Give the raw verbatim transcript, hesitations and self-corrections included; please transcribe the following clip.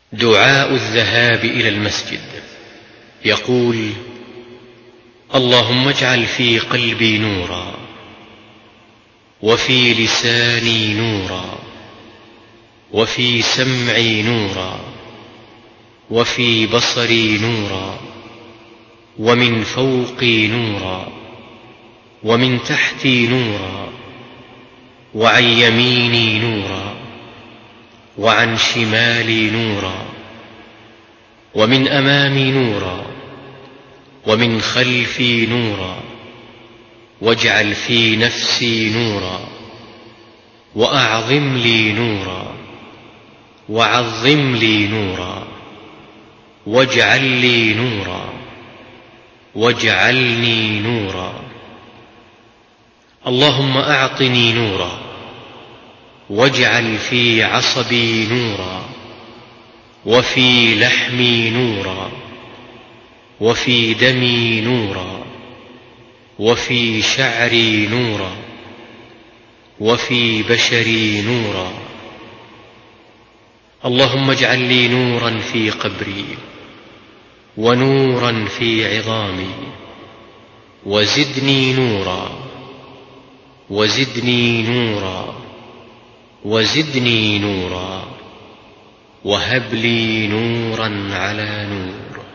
دعاء الذهاب إلى المسجد. يقول: اللهم اجعل في قلبي نورا، وفي لساني نورا، وفي سمعي نورا، وفي بصري نورا، ومن فوقي نورا، ومن تحتي نورا، وعن يميني نورا، وعن شمالي نورا، ومن أمامي نورا، ومن خلفي نورا، واجعل في نفسي نورا، وأعظم لي نورا، وعظم لي نورا، واجعل لي نورا، واجعلني نورا. اللهم أعطني نورا، واجعل في عصبي نورا، وفي لحمي نورا، وفي دمي نورا، وفي شعري نورا، وفي بشري نورا. اللهم اجعل لي نورا في قبري، ونورا في عظامي، وزدني نورا، وزدني نورا، وزدني نورا، وهب لي نورا على نور.